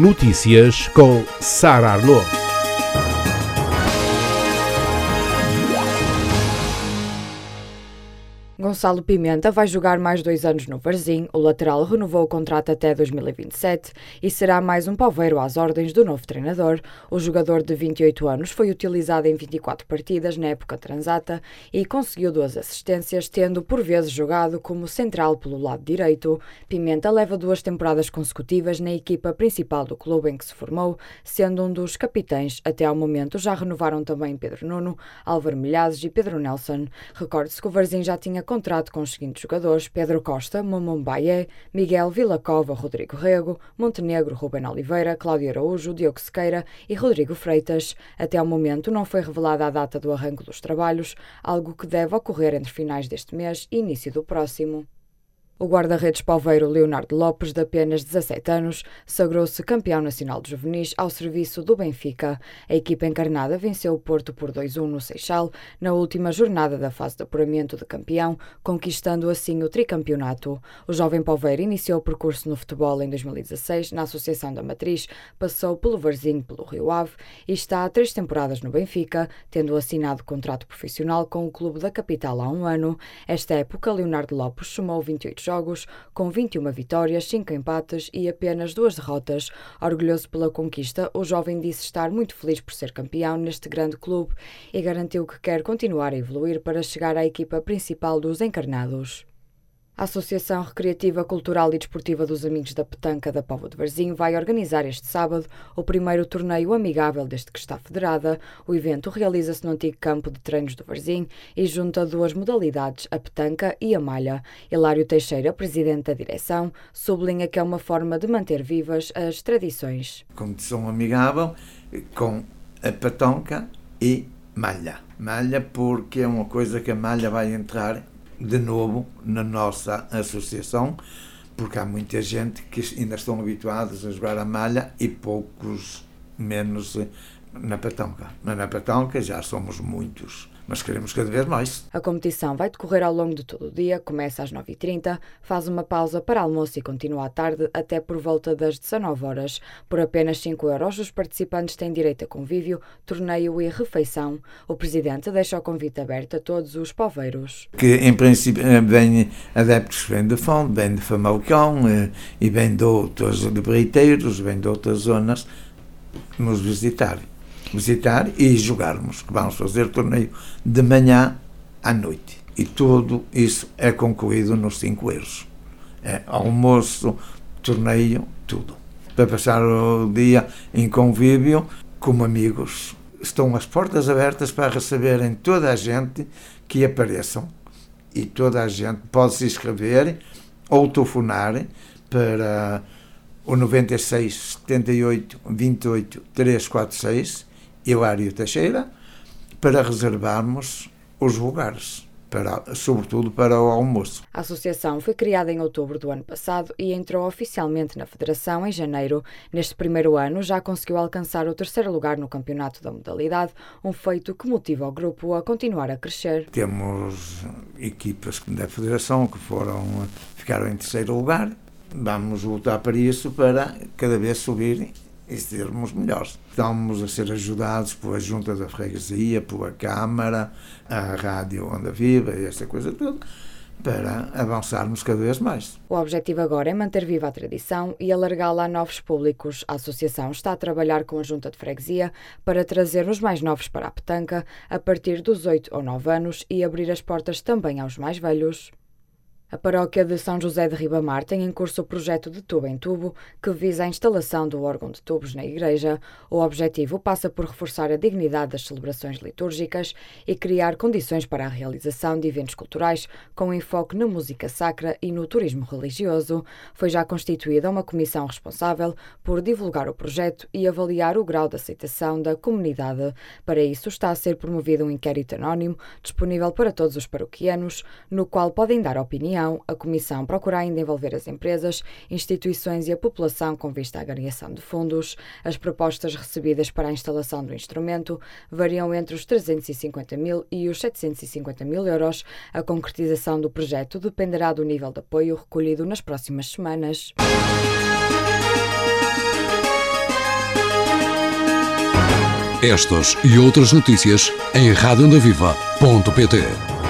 Notícias com Sara Arnaud. Gonçalo Pimenta vai jogar mais 2 anos no Varzim. O lateral renovou o contrato até 2027 e será mais um poveiro às ordens do novo treinador. O jogador de 28 anos foi utilizado em 24 partidas na época transata e conseguiu 2 assistências, tendo por vezes jogado como central pelo lado direito. Pimenta leva 2 temporadas consecutivas na equipa principal do clube em que se formou, sendo um dos capitães. Até ao momento já renovaram também Pedro Nuno, Álvaro Milhazes e Pedro Nelson. Recorde-se que o Varzim já tinha contrato com os seguintes jogadores: Pedro Costa, Momon Baé, Miguel Villacova, Rodrigo Rego, Montenegro, Ruben Oliveira, Cláudio Araújo, Diogo Sequeira e Rodrigo Freitas. Até ao momento não foi revelada a data do arranque dos trabalhos, algo que deve ocorrer entre finais deste mês e início do próximo. O guarda-redes poveiro Leonardo Lopes, de apenas 17 anos, sagrou-se campeão nacional de juvenis ao serviço do Benfica. A equipa encarnada venceu o Porto por 2-1 no Seixal, na última jornada da fase de apuramento de campeão, conquistando assim o tricampeonato. O jovem poveiro iniciou o percurso no futebol em 2016, na Associação da Matriz, passou pelo Varzim, pelo Rio Ave e está há 3 temporadas no Benfica, tendo assinado contrato profissional com o clube da capital há 1 ano. Esta época, Leonardo Lopes somou 28 jogos, com 21 vitórias, 5 empates e apenas 2 derrotas. Orgulhoso pela conquista, o jovem disse estar muito feliz por ser campeão neste grande clube e garantiu que quer continuar a evoluir para chegar à equipa principal dos encarnados. A Associação Recreativa, Cultural e Desportiva dos Amigos da Petanca da Póvoa de Varzim vai organizar este sábado o primeiro torneio amigável desde que está federada. O evento realiza-se no antigo campo de treinos do Varzim e junta 2 modalidades, a petanca e a malha. Hilário Teixeira, presidente da direção, sublinha que é uma forma de manter vivas as tradições. Competição amigável com a petanca e malha. Malha porque é uma coisa que a malha vai entrar de novo na nossa associação, porque há muita gente que ainda estão habituados a jogar a malha e poucos menos na petanca. Mas na petanca já somos muitos, mas queremos cada vez mais. A competição vai decorrer ao longo de todo o dia, começa às 9h30, faz uma pausa para almoço e continua à tarde até por volta das 19 horas. Por apenas 5 euros, os participantes têm direito a convívio, torneio e refeição. O presidente deixa o convite aberto a todos os poveiros. Que em princípio vêm adeptos que vêm de Fonte, vêm de Famalicão e vêm de outros, de Breiteiros, vêm de outras zonas, nos visitar e jogarmos, que vamos fazer torneio de manhã à noite. E tudo isso é concluído nos 5 euros. É almoço, torneio, tudo. Para passar o dia em convívio, como amigos. Estão as portas abertas para receberem toda a gente que apareçam. E toda a gente pode se inscrever ou telefonar para o 96 78 28 346, Hilário Teixeira, para reservarmos os lugares, sobretudo para o almoço. A associação foi criada em outubro do ano passado e entrou oficialmente na Federação em janeiro. Neste primeiro ano já conseguiu alcançar o 3º lugar no campeonato da modalidade, um feito que motiva o grupo a continuar a crescer. Temos equipas da Federação que ficaram em 3º lugar. Vamos lutar para isso, para cada vez subir e sermos melhores. Estamos a ser ajudados pela Junta da Freguesia, pela Câmara, a Rádio Onda Viva e esta coisa toda, para avançarmos cada vez mais. O objetivo agora é manter viva a tradição e alargá-la a novos públicos. A associação está a trabalhar com a Junta de Freguesia para trazer os mais novos para a petanca a partir dos 8 ou 9 anos e abrir as portas também aos mais velhos. A paróquia de São José de Ribamar tem em curso o projeto de Tubo em Tubo, que visa a instalação do órgão de tubos na igreja. O objetivo passa por reforçar a dignidade das celebrações litúrgicas e criar condições para a realização de eventos culturais com enfoque na música sacra e no turismo religioso. Foi já constituída uma comissão responsável por divulgar o projeto e avaliar o grau de aceitação da comunidade. Para isso está a ser promovido um inquérito anónimo disponível para todos os paroquianos, no qual podem dar opinião. A Comissão procura ainda envolver as empresas, instituições e a população com vista à angariação de fundos. As propostas recebidas para a instalação do instrumento variam entre os 350 mil e os 750 mil euros. A concretização do projeto dependerá do nível de apoio recolhido nas próximas semanas. Estas e outras notícias em radioondaviva.pt.